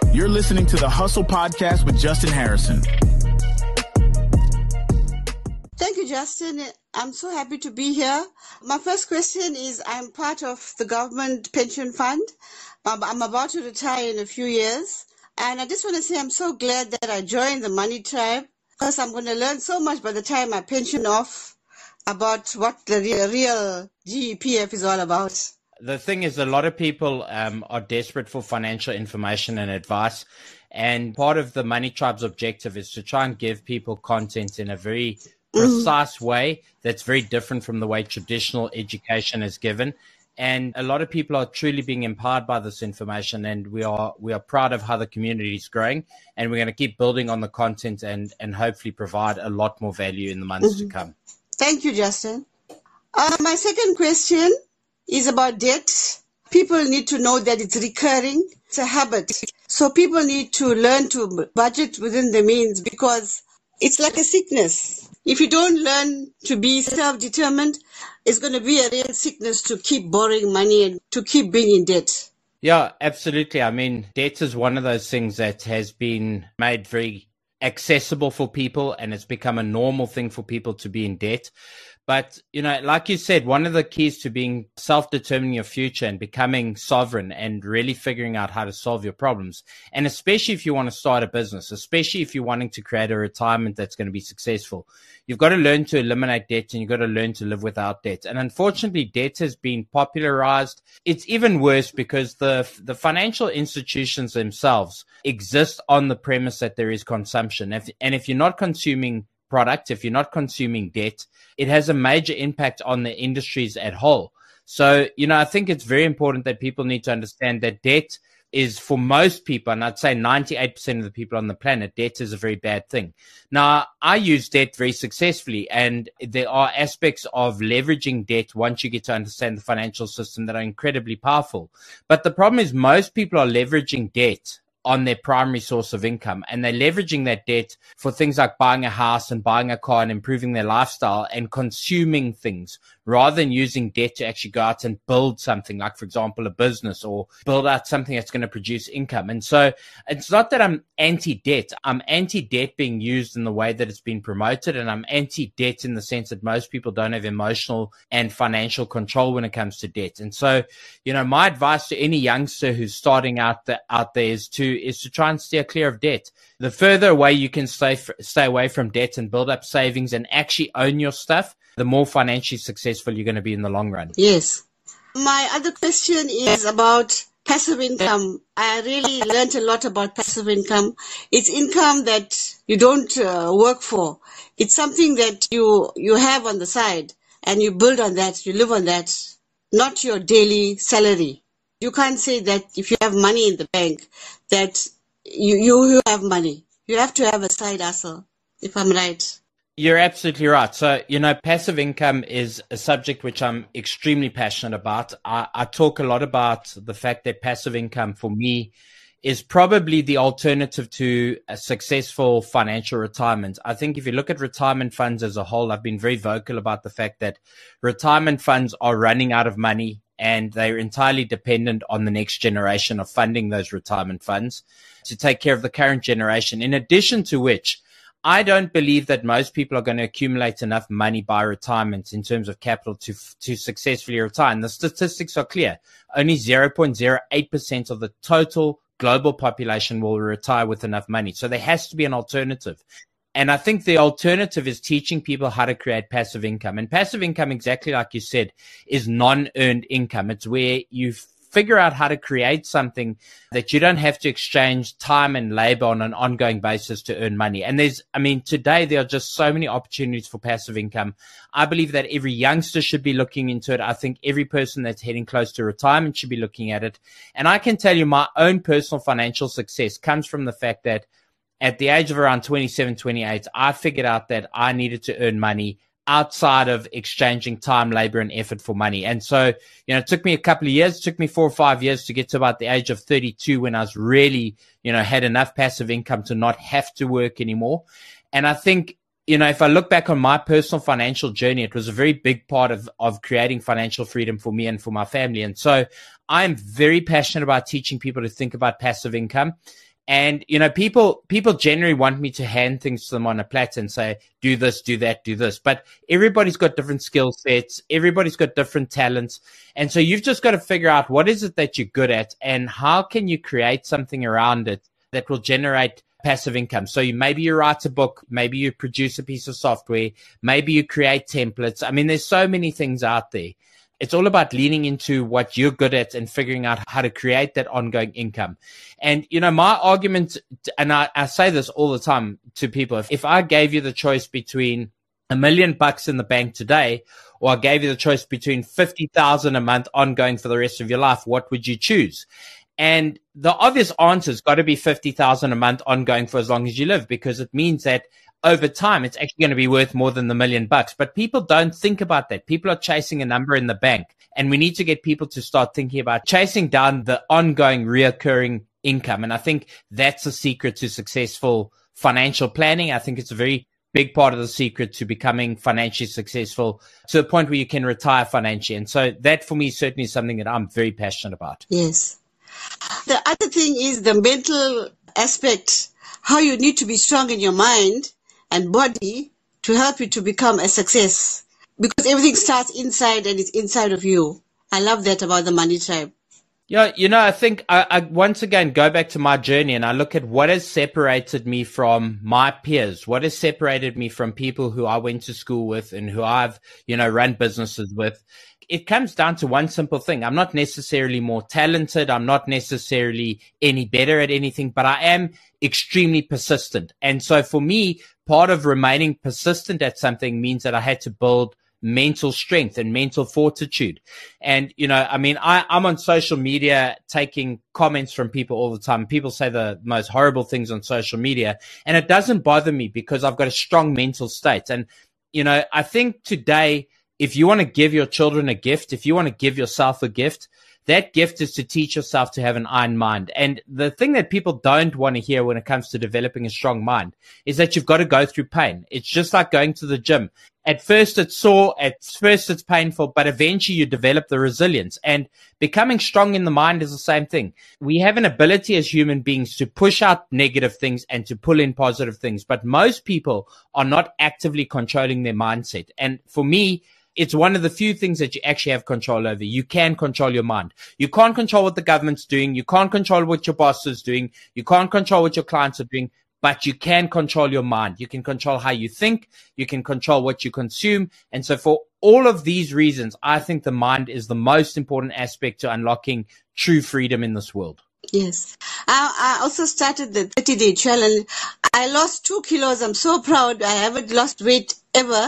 You're listening to the Hustle Podcast with Justin Harrison. Thank you, Justin. I'm so happy to be here. My first question is, I'm part of the government pension fund. I'm about to retire in a few years. And I just want to say I'm so glad that I joined the Money Tribe, because I'm going to learn so much by the time I pension off about what the real GEPF is all about. The thing is, a lot of people are desperate for financial information and advice. And part of the Money Tribe's objective is to try and give people content in a very precise way that's very different from the way traditional education is given. And a lot of people are truly being empowered by this information. And we are proud of how the community is growing. And we're going to keep building on the content and hopefully provide a lot more value in the months to come. Thank you, Justin. My second question is about debt. People need to know that it's recurring. It's a habit. So people need to learn to budget within the means, because it's like a sickness. If you don't learn to be self-determined, it's going to be a real sickness to keep borrowing money and to keep being in debt. Yeah, absolutely. I mean, debt is one of those things that has been made very accessible for people, and it's become a normal thing for people to be in debt. But, you know, like you said, one of the keys to being self-determining your future and becoming sovereign and really figuring out how to solve your problems, and especially if you want to start a business, especially if you're wanting to create a retirement that's going to be successful, you've got to learn to eliminate debt, and you've got to learn to live without debt. And unfortunately, debt has been popularized. It's even worse because the financial institutions themselves exist on the premise that there is consumption. And if you're not consuming product, if you're not consuming debt, it has a major impact on the industries at whole. So, you know, I think it's very important that people need to understand that debt is, for most people, and I'd say 98% of the people on the planet, debt is a very bad thing. Now, I use debt very successfully, and there are aspects of leveraging debt once you get to understand the financial system that are incredibly powerful. But the problem is most people are leveraging debt on their primary source of income, and they're leveraging that debt for things like buying a house and buying a car and improving their lifestyle and consuming things, rather than using debt to actually go out and build something, like, for example, a business, or build out something that's going to produce income. And so it's not that I'm anti-debt. I'm anti-debt being used in the way that it's been promoted, and I'm anti-debt in the sense that most people don't have emotional and financial control when it comes to debt. And so, you know, my advice to any youngster who's starting out there is to try and steer clear of debt. The further away you can stay away from debt and build up savings and actually own your stuff, the more financially successful you're going to be in the long run. Yes. My other question is about passive income. I really learned a lot about passive income. It's income that you don't work for. It's something that you have on the side, and you build on that, you live on that, not your daily salary. You can't say that if you have money in the bank that you have money. You have to have a side hustle, if I'm right. You're absolutely right. So, you know, passive income is a subject which I'm extremely passionate about. I talk a lot about the fact that passive income for me is probably the alternative to a successful financial retirement. I think if you look at retirement funds as a whole, I've been very vocal about the fact that retirement funds are running out of money, and they're entirely dependent on the next generation of funding those retirement funds to take care of the current generation. In addition to which, I don't believe that most people are going to accumulate enough money by retirement in terms of capital to successfully retire. And the statistics are clear. Only 0.08% of the total global population will retire with enough money. So there has to be an alternative. And I think the alternative is teaching people how to create passive income. And passive income, exactly like you said, is non-earned income. It's where you figure out how to create something that you don't have to exchange time and labor on an ongoing basis to earn money. And today there are just so many opportunities for passive income. I believe that every youngster should be looking into it. I think every person that's heading close to retirement should be looking at it. And I can tell you my own personal financial success comes from the fact that at the age of around 27, 28, I figured out that I needed to earn money outside of exchanging time, labor, and effort for money. And so, it took me a couple of years, it took me 4 or 5 years to get to about the age of 32 when I was really, had enough passive income to not have to work anymore. And I think, if I look back on my personal financial journey, it was a very big part of creating financial freedom for me and for my family. And so I'm very passionate about teaching people to think about passive income. And, you know, people generally want me to hand things to them on a platter and say, do this, do that, do this. But everybody's got different skill sets. Everybody's got different talents. And so you've just got to figure out what is it that you're good at and how can you create something around it that will generate passive income. So maybe you write a book, maybe you produce a piece of software, maybe you create templates. I mean, there's so many things out there. It's all about leaning into what you're good at and figuring out how to create that ongoing income. And, you know, my argument, and I say this all the time to people, if I gave you the choice between $1 million in the bank today, or I gave you the choice between 50,000 a month ongoing for the rest of your life, what would you choose? And the obvious answer has got to be 50,000 a month ongoing for as long as you live, because it means that over time, it's actually going to be worth more than the $1 million. But people don't think about that. People are chasing a number in the bank. And we need to get people to start thinking about chasing down the ongoing reoccurring income. And I think that's the secret to successful financial planning. I think it's a very big part of the secret to becoming financially successful to the point where you can retire financially. And so that for me is certainly something that I'm very passionate about. Yes. The other thing is the mental aspect, how you need to be strong in your mind and body to help you to become a success, because everything starts inside and it's inside of you. I love that about the Money Tribe. Yeah, you know, I think I once again go back to my journey and I look at what has separated me from my peers, what has separated me from people who I went to school with and who I've, you know, run businesses with. It comes down to one simple thing. I'm not necessarily more talented. I'm not necessarily any better at anything, but I am extremely persistent. And so for me, part of remaining persistent at something means that I had to build mental strength and mental fortitude. And, you know, I mean, I'm on social media taking comments from people all the time. People say the most horrible things on social media, and it doesn't bother me because I've got a strong mental state. And, you know, I think today, if you want to give your children a gift, if you want to give yourself a gift, that gift is to teach yourself to have an iron mind. And the thing that people don't want to hear when it comes to developing a strong mind is that you've got to go through pain. It's just like going to the gym. At first it's sore, at first it's painful, but eventually you develop the resilience. And becoming strong in the mind is the same thing. We have an ability as human beings to push out negative things and to pull in positive things. But most people are not actively controlling their mindset. And for me, it's one of the few things that you actually have control over. You can control your mind. You can't control what the government's doing. You can't control what your boss is doing. You can't control what your clients are doing, but you can control your mind. You can control how you think. You can control what you consume. And so for all of these reasons, I think the mind is the most important aspect to unlocking true freedom in this world. Yes. I also started the 30-day challenge. I lost 2 kilos. I'm so proud. I haven't lost weight ever.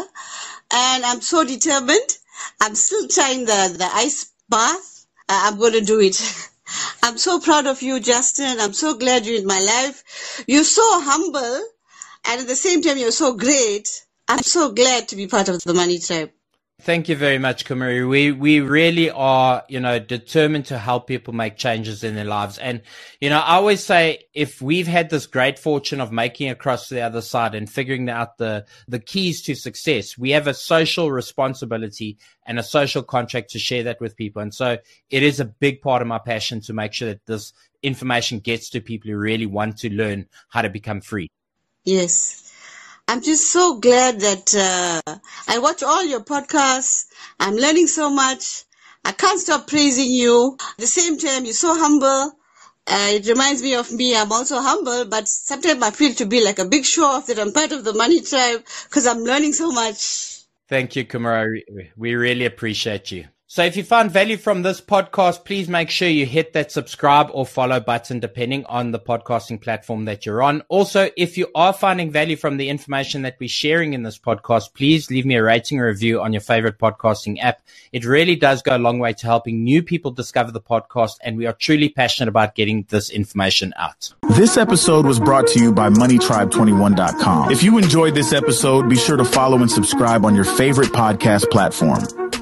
And I'm so determined. I'm still trying the ice bath. I'm going to do it. I'm so proud of you, Justin. I'm so glad you're in my life. You're so humble. And at the same time, you're so great. I'm so glad to be part of the Money Tribe. Thank you very much, Kumari. We really are, you know, determined to help people make changes in their lives. And, you know, I always say if we've had this great fortune of making it across to the other side and figuring out the keys to success, we have a social responsibility and a social contract to share that with people. And so it is a big part of my passion to make sure that this information gets to people who really want to learn how to become free. Yes. I'm just so glad that I watch all your podcasts. I'm learning so much. I can't stop praising you. At the same time, you're so humble. It reminds me of me. I'm also humble, but sometimes I feel to be like a big show off that I'm part of the Money Tribe because I'm learning so much. Thank you, Kumara. We really appreciate you. So if you found value from this podcast, please make sure you hit that subscribe or follow button depending on the podcasting platform that you're on. Also, if you are finding value from the information that we're sharing in this podcast, please leave me a rating or review on your favorite podcasting app. It really does go a long way to helping new people discover the podcast, and we are truly passionate about getting this information out. This episode was brought to you by MoneyTribe21.com. If you enjoyed this episode, be sure to follow and subscribe on your favorite podcast platform.